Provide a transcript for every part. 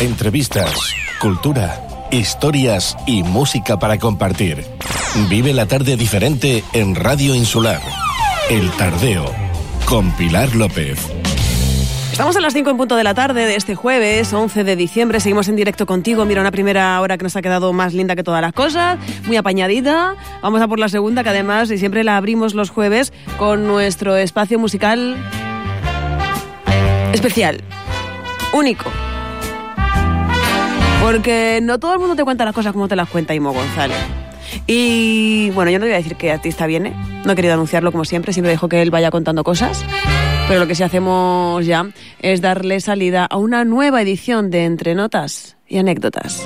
Entrevistas, cultura, historias y música para compartir. Vive la tarde diferente en Radio Insular. El Tardeo, con Pilar López. Estamos a las 5 en punto de la tarde de este jueves, 11 de diciembre. Seguimos en directo contigo. Mira, una primera hora que nos ha quedado más linda que todas las cosas, muy apañadita. Vamos a por la segunda, que además y siempre la abrimos los jueves con nuestro espacio musical especial, único. Porque no todo el mundo te cuenta las cosas como te las cuenta Imo González. Y bueno, yo no voy a decir qué artista viene. No he querido anunciarlo como siempre dejo que él vaya contando cosas. Pero lo que sí hacemos ya es darle salida a una nueva edición de Entre Notas y Anécdotas.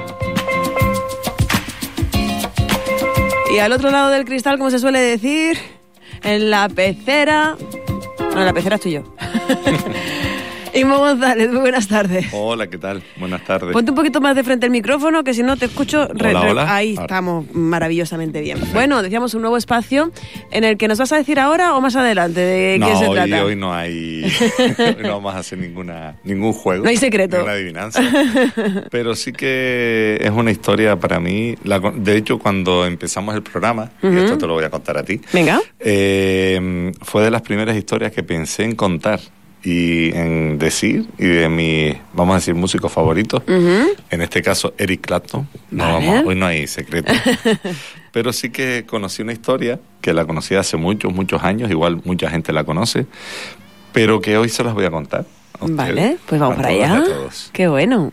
Y al otro lado del cristal, como se suele decir, en la pecera... No, en la pecera estoy yo. Imo González, muy buenas tardes. Hola, ¿qué tal? Buenas tardes. Ponte un poquito más de frente al micrófono, que si no te escucho... Hola. Ahí estamos maravillosamente bien. Bueno, decíamos un nuevo espacio en el que nos vas a decir ahora o más adelante de qué se trata. Hoy no hay... hoy no vamos a hacer ningún juego. No hay secreto. Ninguna adivinanza. Pero sí que es una historia para mí. De hecho, cuando empezamos el programa, y esto te lo voy a contar a ti. Venga. Fue de las primeras historias que pensé en contar y en decir, y de mi, vamos a decir, músico favorito, en este caso Eric Clapton. Vale. Hoy no hay secreto. Pero sí que conocí una historia, que la conocí hace muchos años, igual mucha gente la conoce, pero que hoy se las voy a contar. Vale, pues vamos para allá. Qué bueno.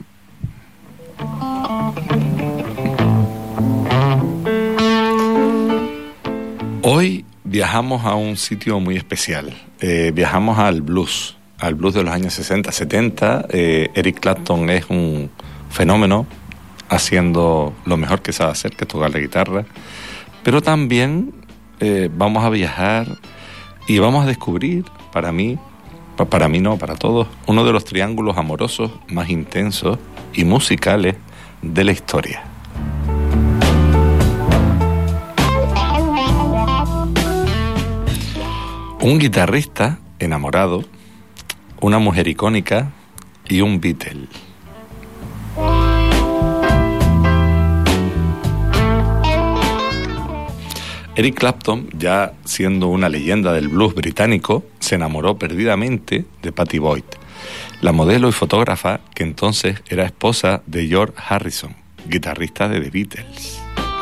Hoy viajamos a un sitio muy especial. Viajamos al blues de los años 60, 70. Eric Clapton es un fenómeno, haciendo lo mejor que sabe hacer, que es tocar la guitarra. Pero también vamos a viajar y vamos a descubrir, para mí no, para todos, uno de los triángulos amorosos más intensos y musicales de la historia. Un guitarrista enamorado, una mujer icónica y un Beatle. Eric Clapton, ya siendo una leyenda del blues británico, se enamoró perdidamente de Pattie Boyd, la modelo y fotógrafa que entonces era esposa de George Harrison, guitarrista de The Beatles.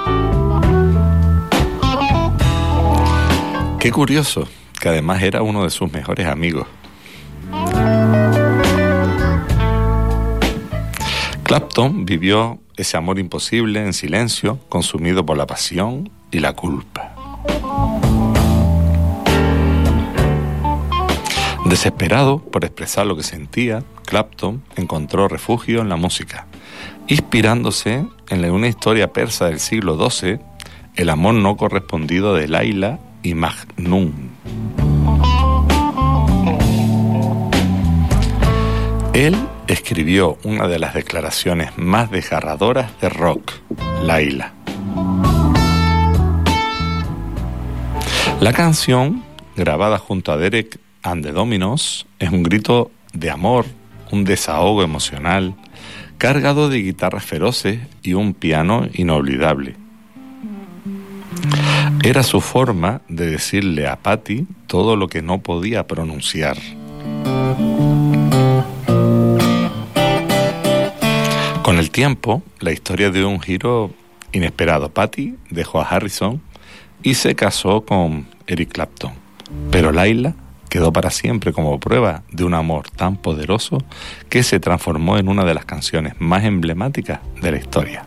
Qué curioso, que además era uno de sus mejores amigos. Clapton vivió ese amor imposible en silencio, consumido por la pasión y la culpa. Desesperado por expresar lo que sentía, Clapton encontró refugio en la música, inspirándose en una historia persa del siglo XII, el amor no correspondido de Laila y Majnun. Él escribió una de las declaraciones más desgarradoras de rock, Laila. La canción, grabada junto a Derek and the Dominos, es un grito de amor, un desahogo emocional, cargado de guitarras feroces y un piano inolvidable. Era su forma de decirle a Pattie todo lo que no podía pronunciar. Con el tiempo, la historia dio un giro inesperado. Pattie dejó a Harrison y se casó con Eric Clapton, pero Laila quedó para siempre como prueba de un amor tan poderoso que se transformó en una de las canciones más emblemáticas de la historia.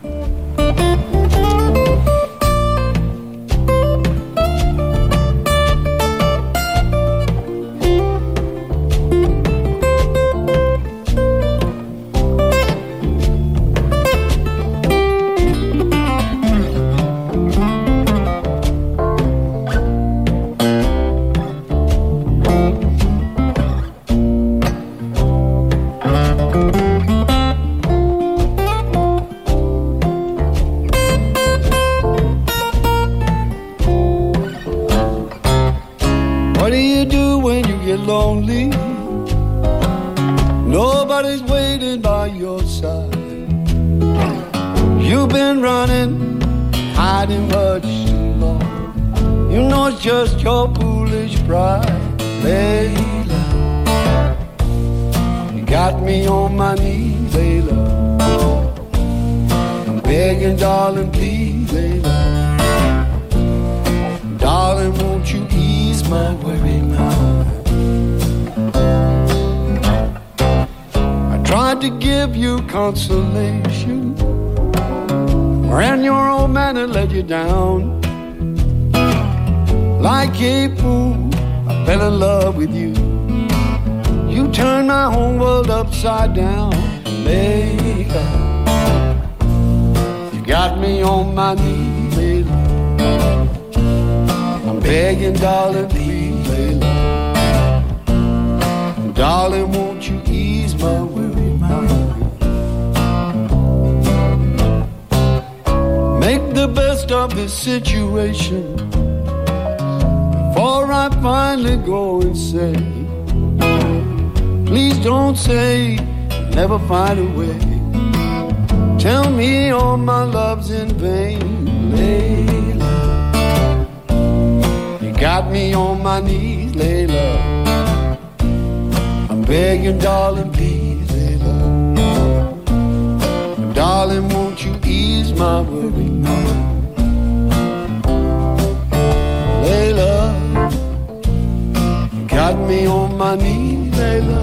lonely. Nobody's waiting by your side. You've been running, hiding much too long. You know it's just your foolish pride, Layla. You got me on my knees, Layla. I'm begging, darling, please, Layla. Darling, won't you ease my worry mind? I tried to give you consolation, and your old man had let you down. Like a fool, I fell in love with you. You turned my whole world upside down, Layla. You got me on my knees, Layla. I'm begging, darling, please, Layla. Darling, won't you ease my worry mind? Make the best of this situation before I finally go and say, please don't say never find a way. Tell me all my love's in vain, Layla. You got me on my knees, Layla. I'm begging, darling, please, Layla. Darling, won't you ease my worry mind? Layla, you got me on my knees, Layla.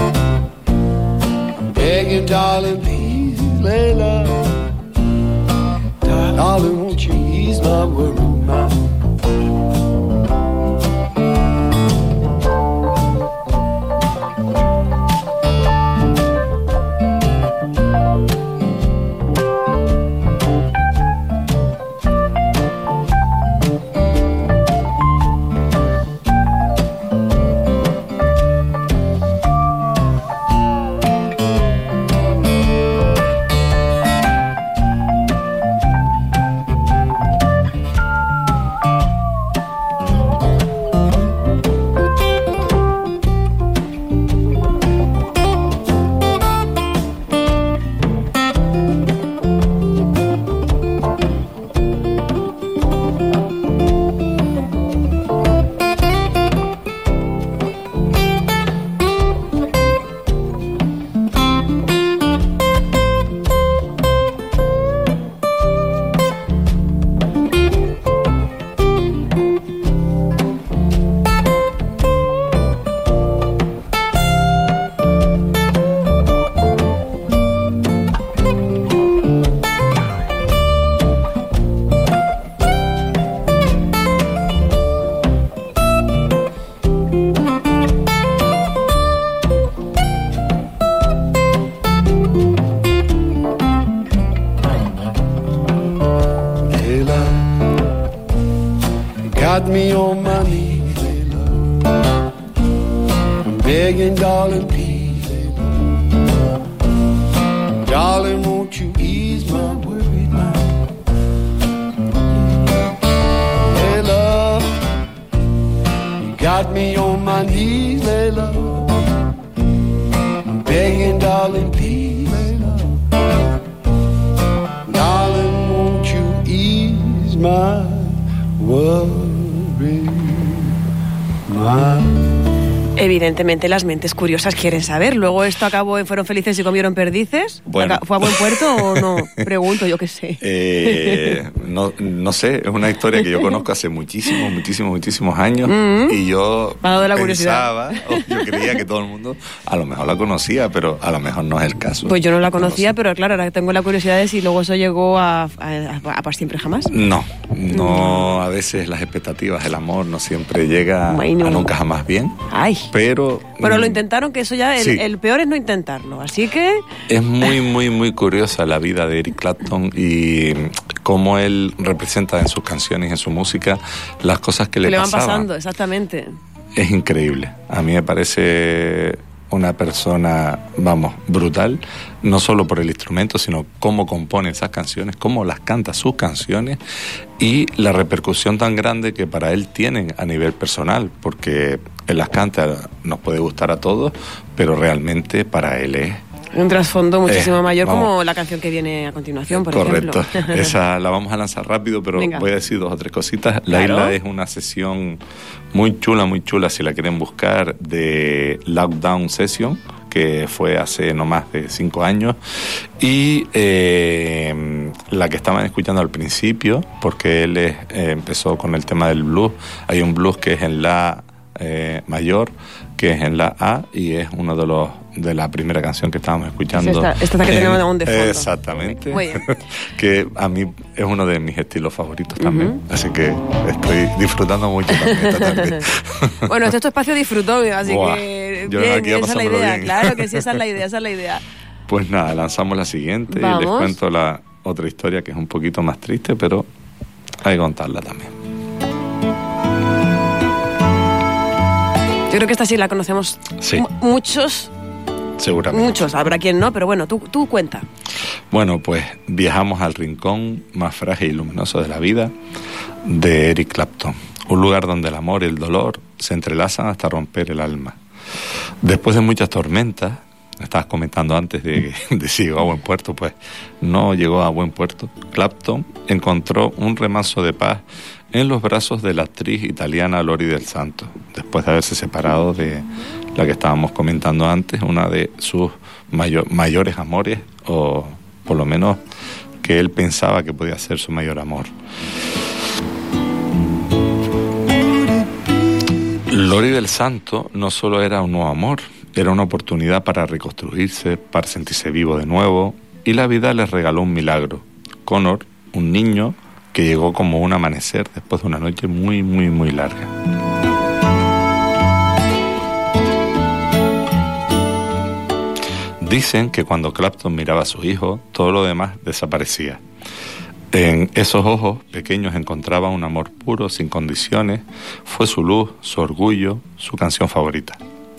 I'm begging, darling, please, Layla. Darling, won't you ease my worry mind? Got me on my knees, Layla. I'm begging, darling, please, Layla. Darling, won't you ease my worry mind? Layla, you got me on my knees, Layla. I'm begging, darling, please, Layla. Darling, won't you ease my worry? Evidentemente las mentes curiosas quieren saber. Luego esto acabó en Fueron felices y comieron perdices. Bueno. ¿Fue a buen puerto o no? Pregunto, yo qué sé. No sé, es una historia que yo conozco hace muchísimos años. Y yo pensaba, yo creía que todo el mundo a lo mejor la conocía, pero a lo mejor no es el caso. Pues yo no la conocía, pero claro, ahora tengo la curiosidad de si luego eso llegó a para siempre jamás. No, a veces las expectativas, el amor no siempre llega a nunca jamás bien. Ay. Pero lo intentaron, que eso ya, sí. el peor es no intentarlo, así que... Es muy curiosa la vida de Eric Clapton y cómo él representa en sus canciones y en su música las cosas que le van pasaban. pasando, exactamente. Es increíble. A mí me parece una persona, brutal, no solo por el instrumento, sino cómo compone esas canciones, cómo las canta sus canciones y la repercusión tan grande que para él tienen a nivel personal, porque él las canta, nos puede gustar a todos, pero realmente para él es Un trasfondo muchísimo mayor, vamos. como la canción que viene a continuación, por Correcto. ejemplo. Esa la vamos a lanzar rápido, pero Venga. voy a decir 2 o 3 cositas. La Claro. Isla es una sesión muy chula, si la quieren buscar, de Lockdown Session, que fue hace no más de 5 años. Y la que estaban escuchando al principio, porque él empezó con el tema del blues. Hay un blues que es en la mayor, que es en la A, y es uno de la primera canción que estábamos escuchando. Esta es la que tenemos aún de fondo. Exactamente. Muy bien. Que a mí es uno de mis estilos favoritos también. Así que estoy disfrutando mucho también esta tarde. Bueno, este es tu espacio disfrutó, así Buah, que yo bien, aquí a esa es la pasármelo idea. bien. Claro que sí, esa es la idea. Pues nada, lanzamos la siguiente y les Vamos. cuento la otra historia que es un poquito más triste, pero hay que contarla también. Yo creo que esta sí la conocemos Sí. Muchos, Seguramente. habrá quien no, pero bueno, tú cuenta. Bueno, pues viajamos al rincón más frágil y luminoso de la vida de Eric Clapton. Un lugar donde el amor y el dolor se entrelazan hasta romper el alma. Después de muchas tormentas, estabas comentando antes de si llegó a buen puerto, pues no llegó a buen puerto. Clapton encontró un remanso de paz en los brazos de la actriz italiana Lori del Santo, después de haberse separado de la que estábamos comentando antes, una de sus mayores amores, o por lo menos que él pensaba que podía ser su mayor amor. Lori del Santo no solo era un nuevo amor, era una oportunidad para reconstruirse, para sentirse vivo de nuevo, y la vida les regaló un milagro. Connor, un niño que llegó como un amanecer después de una noche muy, muy, muy larga. Dicen que cuando Clapton miraba a su hijo, todo lo demás desaparecía. En esos ojos pequeños encontraba un amor puro, sin condiciones. Fue su luz, su orgullo, su canción favorita.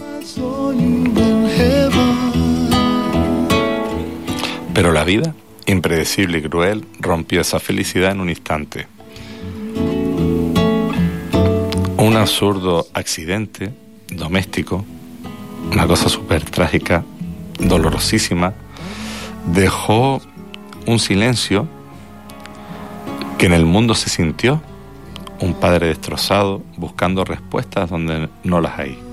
Pero la vida, impredecible y cruel, rompió esa felicidad en un instante. Un absurdo accidente doméstico, una cosa súper trágica, dolorosísima, dejó un silencio que en el mundo se sintió. Un padre destrozado buscando respuestas donde no las hay.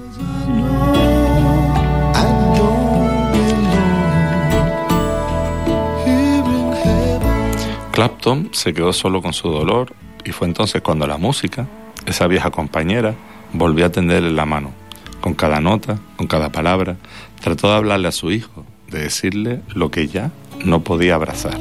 Clapton se quedó solo con su dolor y fue entonces cuando la música, esa vieja compañera, volvió a tenderle la mano. Con cada nota, con cada palabra, trató de hablarle a su hijo, de decirle lo que ya no podía abrazar.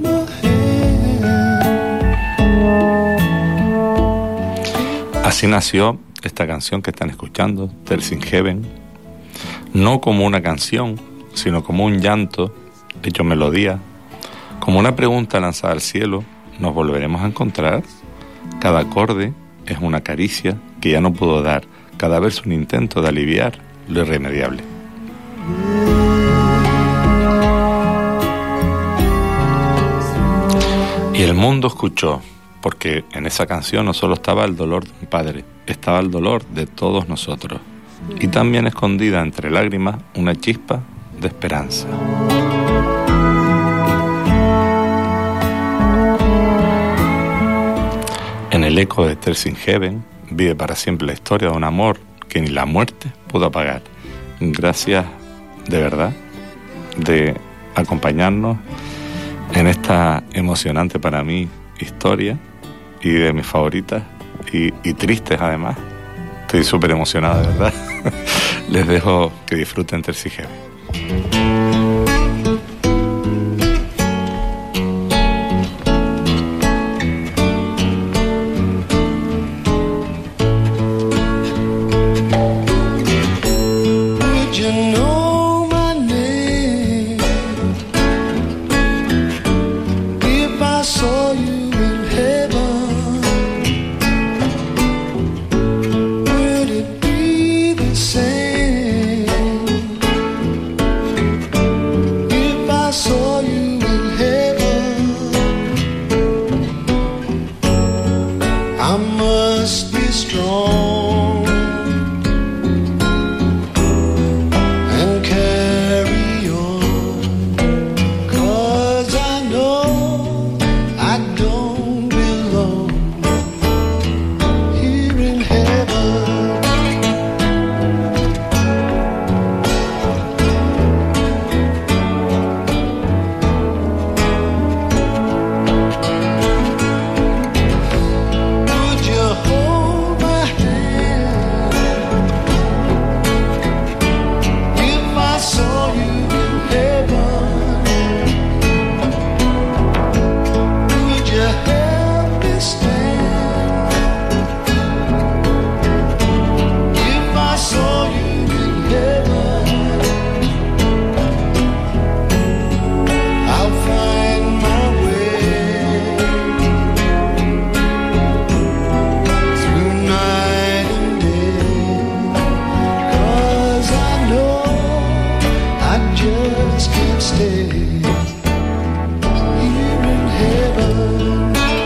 Así nació esta canción que están escuchando, Tears in Heaven, no como una canción, sino como un llanto hecho melodía, como una pregunta lanzada al cielo. ¿Nos volveremos a encontrar? Cada acorde es una caricia que ya no pudo dar, cada verso un intento de aliviar lo irremediable. Y el mundo escuchó, porque en esa canción no solo estaba el dolor de un padre, estaba el dolor de todos nosotros. Y también escondida entre lágrimas una chispa de esperanza. En el eco de Tears in Heaven vive para siempre la historia de un amor que ni la muerte pudo apagar. Gracias de verdad de acompañarnos en esta emocionante para mí historia y de mis favoritas y tristes además. Estoy súper emocionado, de verdad. Les dejo que disfruten Tears in Heaven. And carry on. stay here in heaven.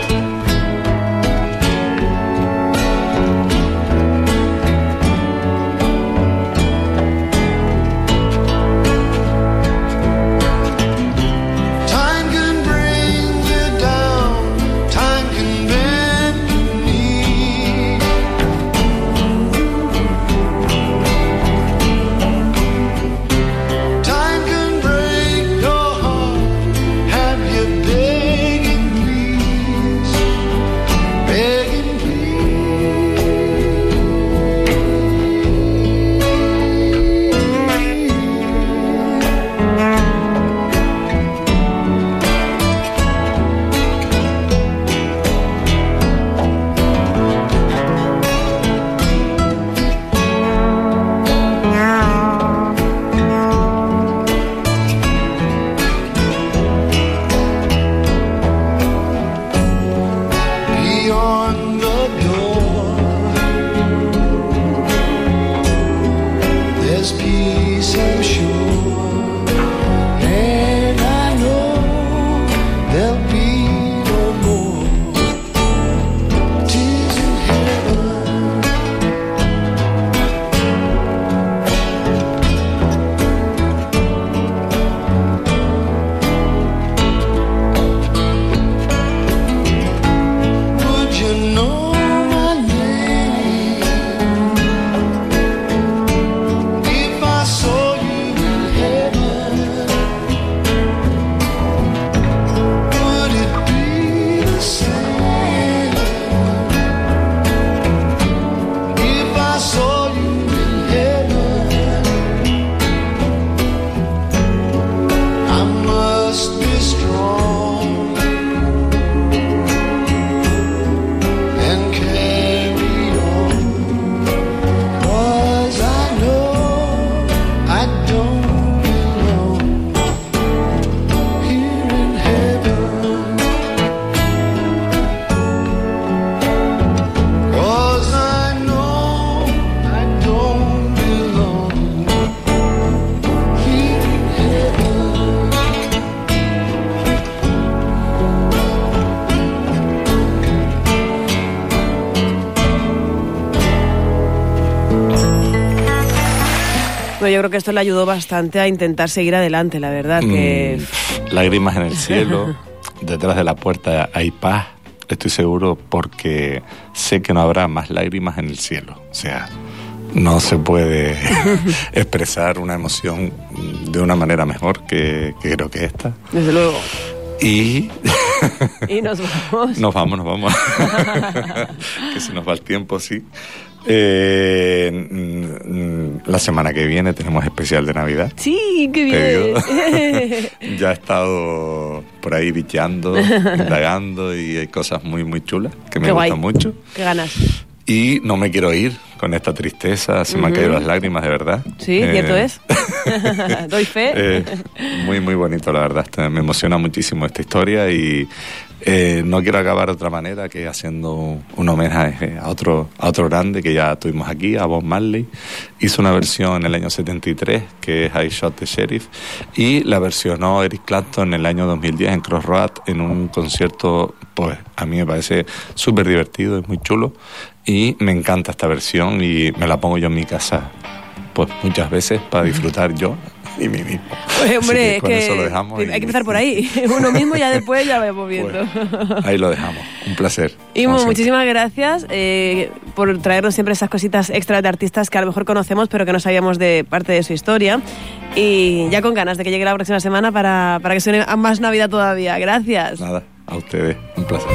Yo creo que esto le ayudó bastante a intentar seguir adelante, la verdad. Que lágrimas en el cielo, detrás de la puerta hay paz, estoy seguro, porque sé que no habrá más lágrimas en el cielo. O sea, no se puede expresar una emoción de una manera mejor que creo que esta. Desde luego. Y nos vamos. Nos vamos. Que se nos va el tiempo, sí. La semana que viene tenemos especial de Navidad. Sí, qué bien. Ya he estado por ahí bicheando, indagando, y hay cosas muy, muy chulas que me gustan mucho. Qué ganas. Y no me quiero ir con esta tristeza, se me han caído las lágrimas, de verdad. Sí, cierto es. Doy fe. Muy, muy bonito, la verdad. Me emociona muchísimo esta historia y no quiero acabar de otra manera que haciendo un homenaje a otro grande que ya tuvimos aquí, a Bob Marley. Hizo una versión en el año 73, que es I Shot the Sheriff, y la versionó Eric Clapton en el año 2010 en Crossroads, en un concierto, pues a mí me parece súper divertido, es muy chulo, y me encanta esta versión y me la pongo yo en mi casa pues muchas veces para disfrutar yo y mí mismo. Pues hombre, es que eso lo dejamos, hay que empezar por ahí. Uno mismo, ya después ya vamos viendo. Pues, ahí lo dejamos. Un placer. Imo, muchísimas gracias por traernos siempre esas cositas extras de artistas que a lo mejor conocemos pero que no sabíamos de parte de su historia. Y ya con ganas de que llegue la próxima semana para que suene a más Navidad todavía. Gracias. Nada, a ustedes. Un placer.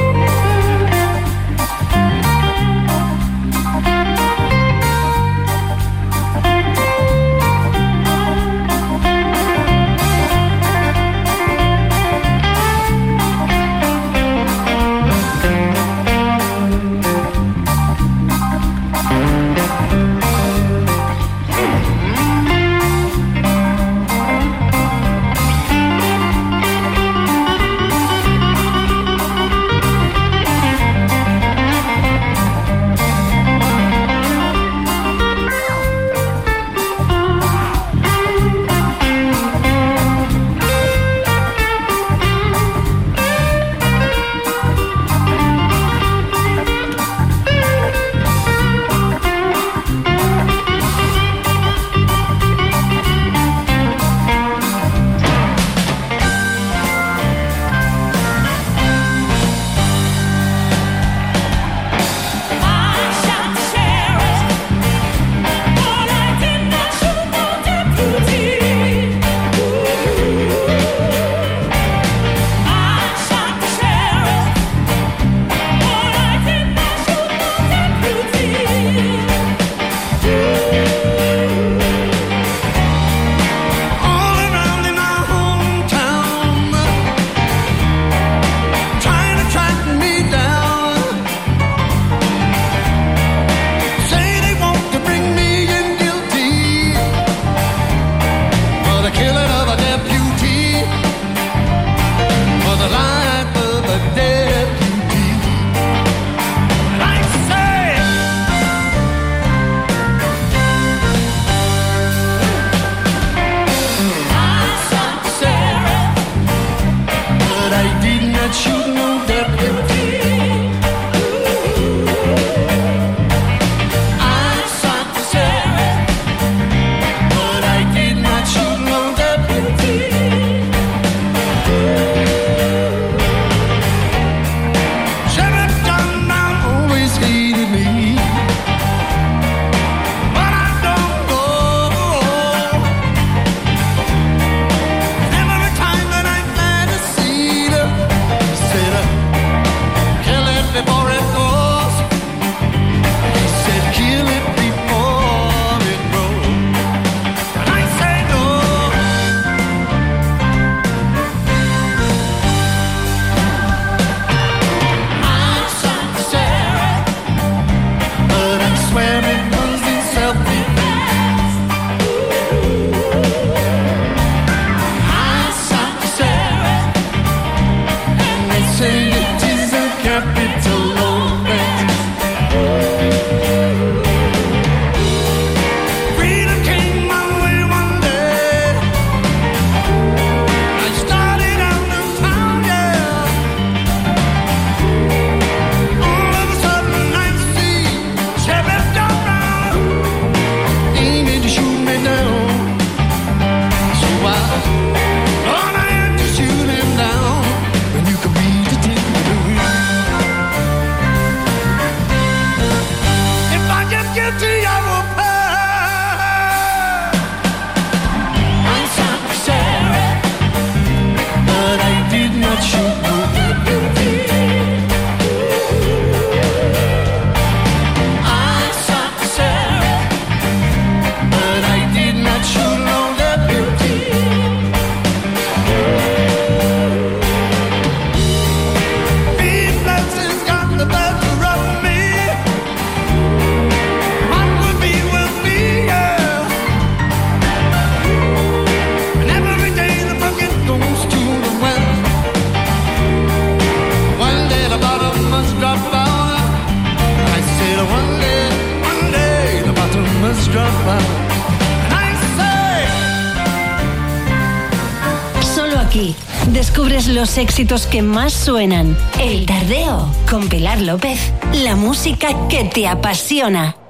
struck by. Solo aquí descubres los éxitos que más suenan. El Tardeo con Pilar López. La música que te apasiona.